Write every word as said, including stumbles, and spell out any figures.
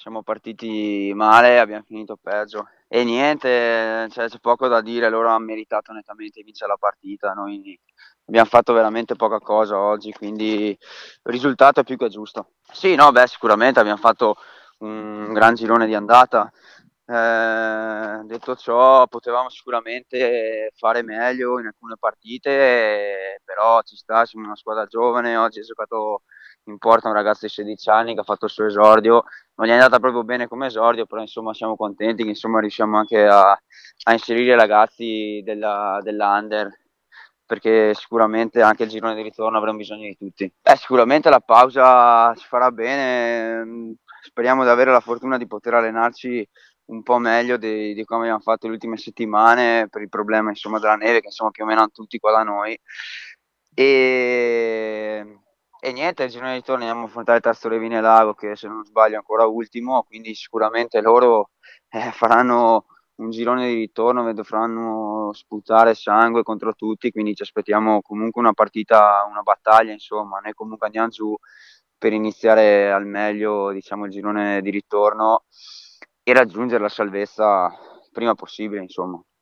siamo partiti male, abbiam finito peggio e niente, cioè c'è poco da dire, loro han meritato nettamente di vincere la partita, noi abbiam fatto veramente poca cosa oggi, quindi il risultato è più che giusto. Sì, no, beh, sicuramente abbiam fatto un gran girone di andata. Eh, detto ciò, potevamo sicuramente fare meglio in alcune partite, però ci sta, siamo una squadra giovane, oggi ha giocato in porta un ragazzo di sedici anni che ha fatto il suo esordio, non gli è andata proprio bene come esordio, però insomma siamo contenti che insomma riusciamo anche a, a inserire i ragazzi della, della Under, perché sicuramente anche il girone di ritorno avremo bisogno di tutti. Eh, sicuramente la pausa ci farà bene, mm, speriamo di avere la fortuna di poter allenarci un po' meglio di, di come abbiamo fatto le ultime settimane per il problema insomma della neve che insomma più o meno hanno tutti qua da noi e, e niente, il girone di ritorno andiamo a affrontare il Terzo Revine Lago che se non sbaglio è ancora ultimo, quindi sicuramente loro eh, faranno un girone di ritorno dove dovranno sputare sangue contro tutti, quindi ci aspettiamo comunque una partita, una battaglia, insomma, noi comunque andiamo giù per iniziare al meglio, diciamo, il girone di ritorno e raggiungere la salvezza il prima possibile, insomma.